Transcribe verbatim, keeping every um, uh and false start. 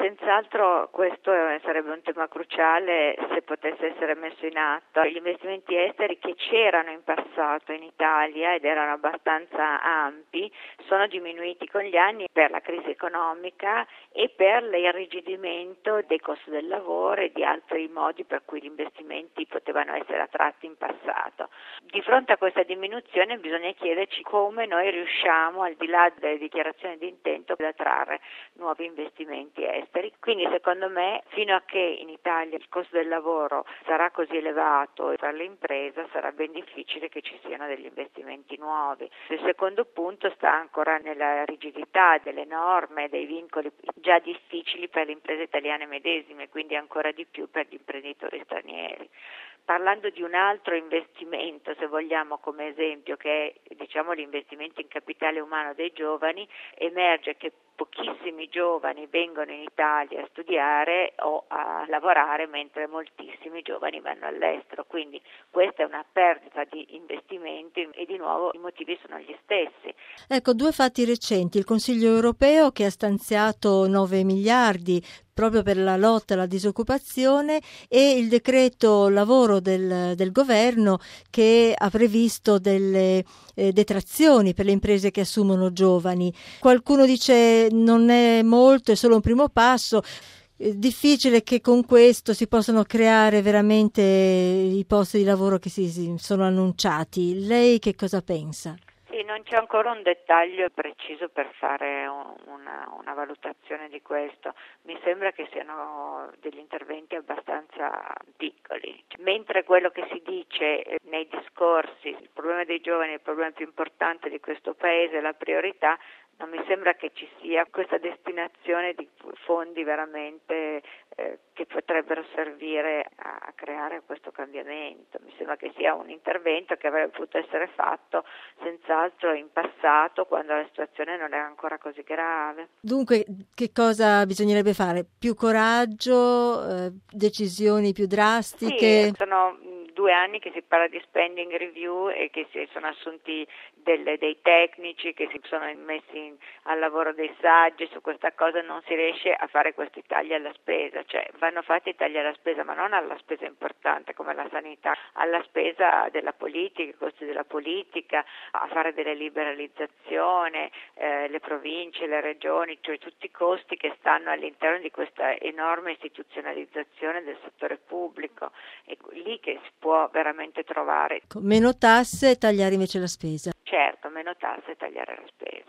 senz'altro questo sarebbe un tema cruciale se potesse essere messo in atto. Gli investimenti esteri che c'erano in passato in Italia ed erano abbastanza ampi sono diminuiti con gli anni per la crisi economica e per l'irrigidimento dei costi del lavoro e di altri modi per cui gli investimenti potevano essere attratti in passato. Di fronte a questa diminuzione bisogna chiederci come noi riusciamo, al di là delle dichiarazioni di intento, ad attrarre nuovi investimenti esteri. Quindi secondo me fino a che in Italia il costo del lavoro sarà così elevato per le imprese sarà ben difficile che ci siano degli investimenti nuovi. Il secondo punto sta ancora nella rigidità delle norme, dei vincoli già difficili per le imprese italiane medesime, quindi ancora di più per gli imprenditori stranieri. Parlando di un altro investimento, se vogliamo come esempio, che è diciamo l'investimento in capitale umano dei giovani, emerge che pochissimi giovani vengono in Italia a studiare o a lavorare, mentre moltissimi giovani vanno all'estero, quindi questa è una perdita di investimenti e di nuovo i motivi sono gli stessi. Ecco, due fatti recenti: il Consiglio europeo che ha stanziato nove miliardi proprio per la lotta alla disoccupazione e il decreto lavoro del, del governo che ha previsto delle eh, detrazioni per le imprese che assumono giovani. Qualcuno dice non è molto, è solo un primo passo. È difficile che con questo si possano creare veramente i posti di lavoro che si, si sono annunciati. Lei che cosa pensa? Sì, non c'è ancora un dettaglio preciso per fare una, una valutazione di questo. Mi sembra che siano degli interventi abbastanza piccoli. Mentre quello che si dice nei discorsi, il problema dei giovani è il problema più importante di questo Paese, la priorità, non mi sembra che ci sia questa destinazione di fondi veramente eh, che potrebbero servire a, a creare questo cambiamento. Mi sembra che sia un intervento che avrebbe potuto essere fatto senz'altro in passato, quando la situazione non era ancora così grave. Dunque, che cosa bisognerebbe fare? Più coraggio, eh, decisioni più drastiche? Sì, sono due anni che si parla di spending review e che si sono assunti delle, dei tecnici che si sono messi in, al lavoro dei saggi. Su questa cosa non si riesce a fare questi tagli alla spesa, cioè vanno fatti i tagli alla spesa, ma non alla spesa importante come la sanità, alla spesa della politica, i costi della politica, a fare delle liberalizzazioni, eh, le province, le regioni, cioè tutti i costi che stanno all'interno di questa enorme istituzionalizzazione del settore pubblico. È lì che si può veramente trovare meno tasse e tagliare invece la spesa. Certo, meno tasse e tagliare la spesa.